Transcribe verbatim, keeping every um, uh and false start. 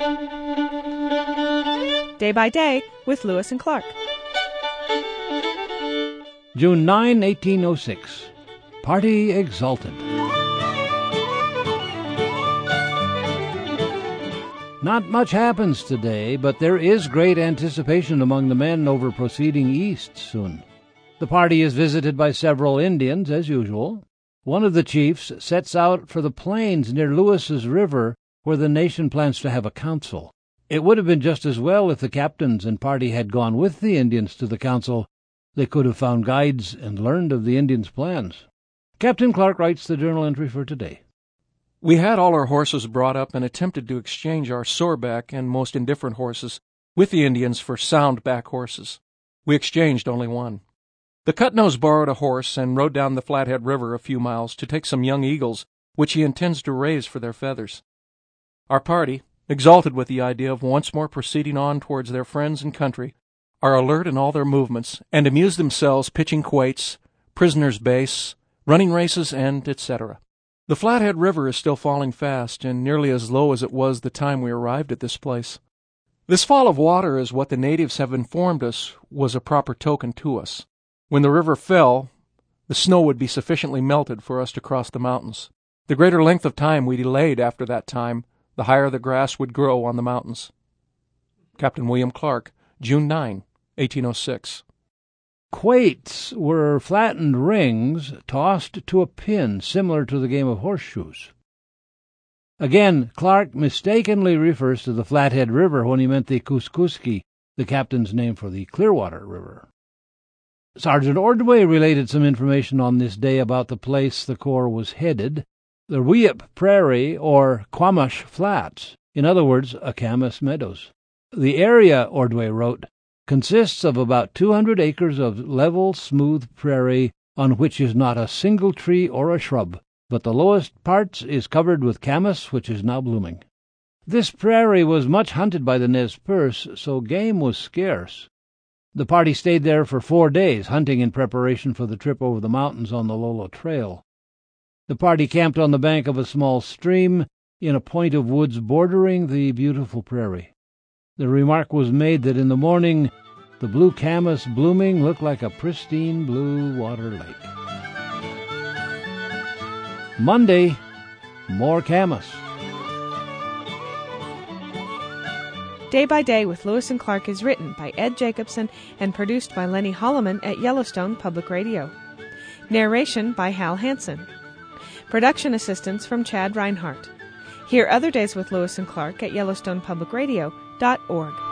Day by Day with Lewis and Clark. June ninth, eighteen oh six. Party exultant. Not much happens today, but there is great anticipation among the men over proceeding east soon. The party is visited by several Indians, as usual. One of the chiefs sets out for the plains near Lewis's River, where the nation plans to have a council. It would have been just as well if the captains and party had gone with the Indians to the council. They could have found guides and learned of the Indians' plans. Captain Clark writes the journal entry for today. We had all our horses brought up and attempted to exchange our soreback and most indifferent horses with the Indians for sound-back horses. We exchanged only one. The Cut-Nose borrowed a horse and rode down the Flathead River a few miles to take some young eagles, which he intends to raise for their feathers. Our party, exalted with the idea of once more proceeding on towards their friends and country, are alert in all their movements, and amuse themselves pitching quoits, prisoners' base, running races, and et cetera. The Flathead River is still falling fast, and nearly as low as it was the time we arrived at this place. This fall of water is what the natives have informed us was a proper token to us. When the river fell, the snow would be sufficiently melted for us to cross the mountains. The greater length of time we delayed after that time, the higher the grass would grow on the mountains. Captain William Clark, June ninth, eighteen oh six. Quoits were flattened rings tossed to a pin, similar to the game of horseshoes. Again, Clark mistakenly refers to the Flathead River when he meant the Kuskuski, the captain's name for the Clearwater River. Sergeant Ordway related some information on this day about the place the Corps was headed, the Weep Prairie, or Quamash Flats, in other words, Acamas Meadows. The area, Ordway wrote, consists of about two hundred acres of level, smooth prairie on which is not a single tree or a shrub, but the lowest parts is covered with camas, which is now blooming. This prairie was much hunted by the Nez Perce, so game was scarce. The party stayed there for four days, hunting in preparation for the trip over the mountains on the Lolo Trail. The party camped on the bank of a small stream in a point of woods bordering the beautiful prairie. The remark was made that in the morning the blue camas blooming looked like a pristine blue water lake. Monday, more camas. Day by Day with Lewis and Clark is written by Ed Jacobson and produced by Lenny Holloman at Yellowstone Public Radio. Narration by Hal Hansen. Production assistance from Chad Reinhardt. Hear other days with Lewis and Clark at Yellowstone Public Radio dot org.